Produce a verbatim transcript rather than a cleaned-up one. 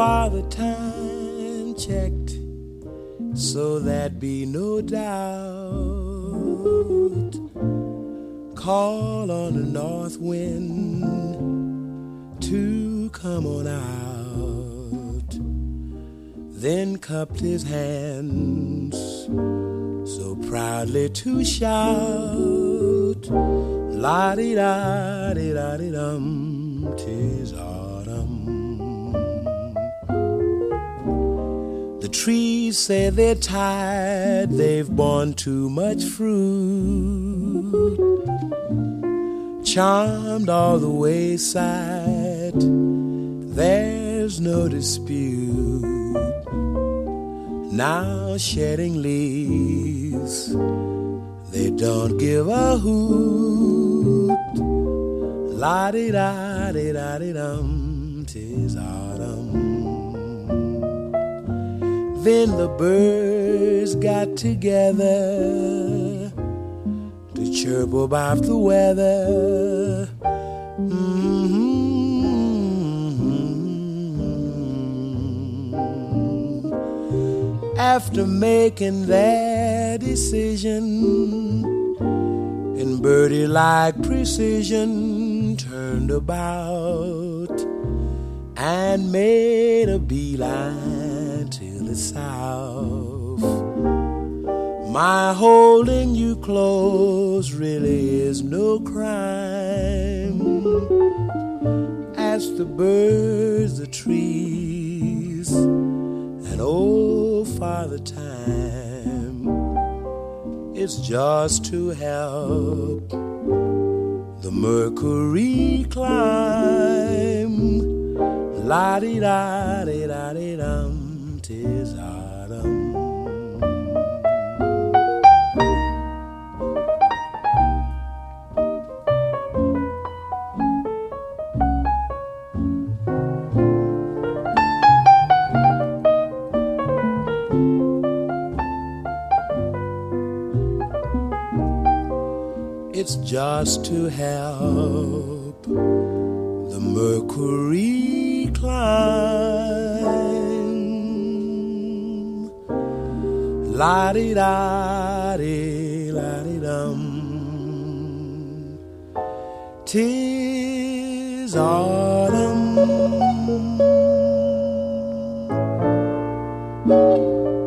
Father Time checked, so there'd be no doubt. Call on the north wind to come on out. Then cupped his hands so proudly to shout, la-di-da-di-da-di-dum, 'tis autumn. The trees say they're tired, they've borne too much fruit, charmed all the wayside, there's no dispute. Now shedding leaves, they don't give a hoot. La-di-da-di-da-di-dum, 'tis autumn. Then the birds got together to chirp about the weather. Mm-hmm. After making their decision in birdie-like precision, turned about and made a beeline to the south. My holding you close really is no crime. Ask the birds, the trees, and old Father Time. It's just to help the mercury climb. La-di-da-di-da-di-dum, 'tis autumn. It's just to help the mercury climb. La-di-da-di-la-di-dum, 'tis autumn.